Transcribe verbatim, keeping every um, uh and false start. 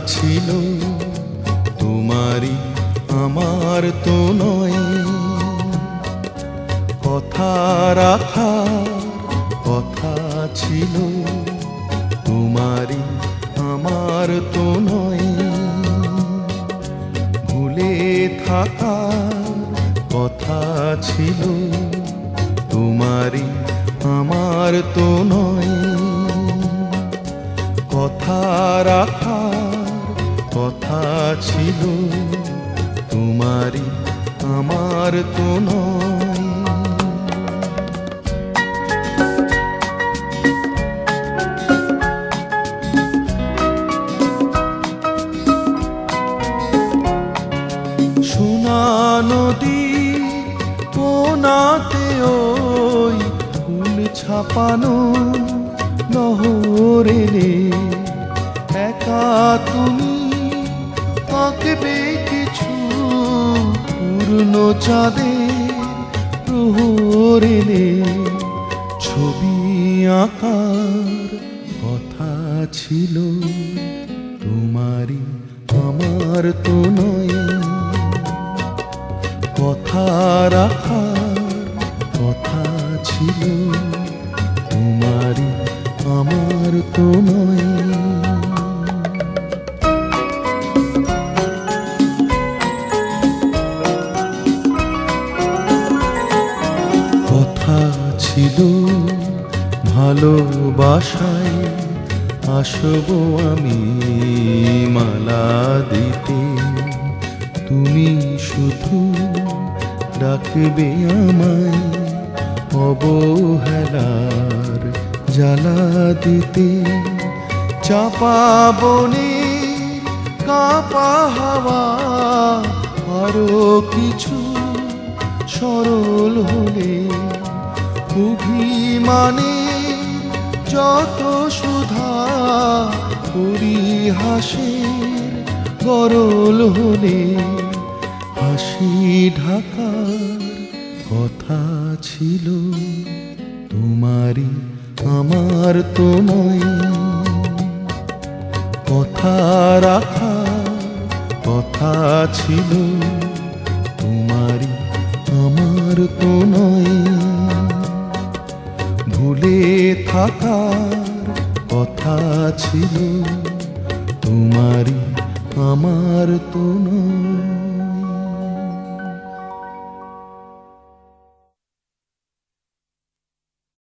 ছিল তোমারই আমার তো নয়। কথা রাখার কথা ছিল তোমারই আমার তো নয়। ভুলে থাকার কথা ছিল তোমারই আমার তো নয়। কথা রাখার কথা ছিল তোমারই আমার তো নয়। সোনা নদী কোনাতে ওই ফুল ছাপানো নহরে একা তুমি আঁকবে কিছু পূর্ণ চাঁদের প্রহরে। ছবি আঁকার কথা ছিল তোমারই আমার তো নয়। কথা রাখার কথা ছিল তোমারই আমার তো নয়। কথা ছিল ভালোবাসায় আসবো আমি মালা দিতে। তুমি শুধু ডাকবে আমায় অবহেলার জ্বালা দিতে। চাপা বনে কাঁপা হাওয়া আরো কিছু সরল হলে অভিমানে যত সুধা পরিহাসের গরল হলে হাসি ঢাকার কথা ছিল তোমারই আমার তো নয়। কথা রাখার কথা ছিল তোমারই আমার তো নয়। ভুলে থাকার কথা ছিল তোমারই আমার তো নয়।